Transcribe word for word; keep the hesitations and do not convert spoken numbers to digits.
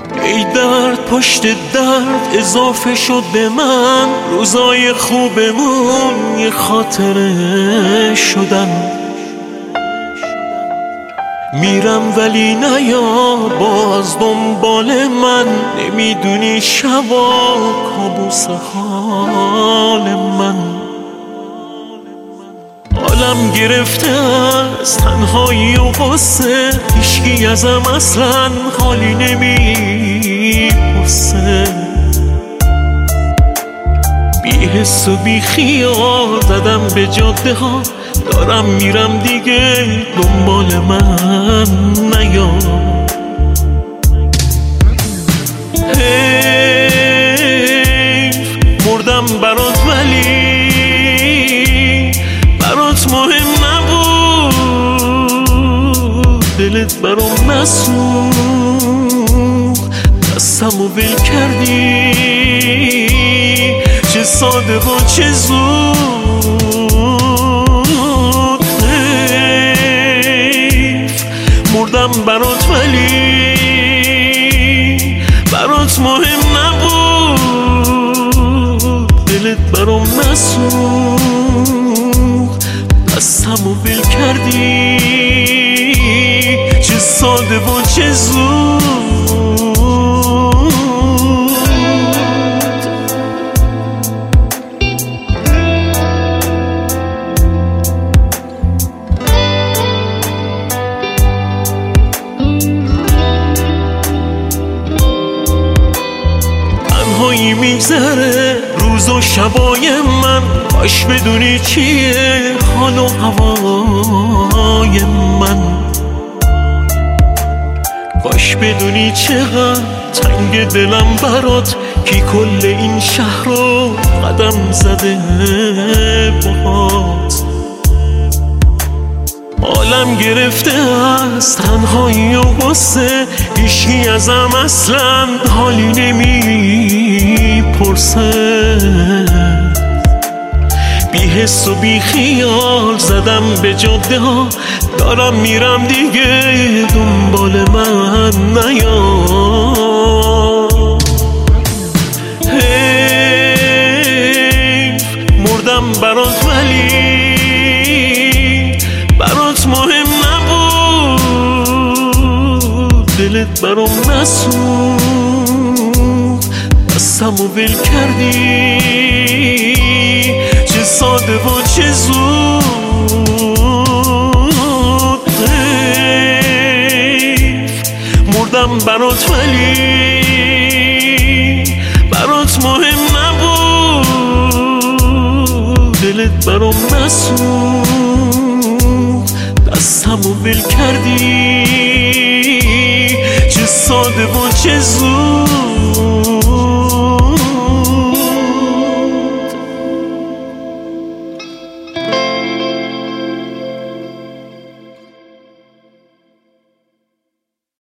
ای درد پشت درد اضافه شد به من، روزای خوبمون یه خاطره شدن. میرم ولی نیا باز دنبال من، نمیدونی شبا کابوس حال من. حالم گرفته از تنهایی و غصه، هیچکی ازم اصلا حالی نمیپرسه. بی حس و بی خیال زدم به جاده ها، دارم میرم دیگه دنبال من نیا. حیف مردم برات ولی برات مهم نبود، دلت برام نسوخت، دستمو ول کردی چه ساده و چه زود. حیف مردم برات ولی برات مهم نبود، دلت برام نسوخت، دستمو ول کردی چه ساده و چه زود. تنهایی میگذره روز و شبای من، کاش بدونی چیه حال و هوای من. کاش بدونی چقدر تنگ دلم برات، کی کل این شهر رو قدم زده باهات. حالم گرفته از تنهایی و غصه، هیچکی ازم اصلا حالی نمیپرسه. بی حس و بی خیال زدم به جاده ها، دارم میرم دیگه دنبال من نیا. حیف مردم برات ولی برات مهم نبود، دلت برام نسوخت، دستمو ول کردی چه ساده و چه زود. حیف مردم برات ولی برات مهم نبود، دلت برام نسوخت، دستمو ول کردی چه ساده و چه زود.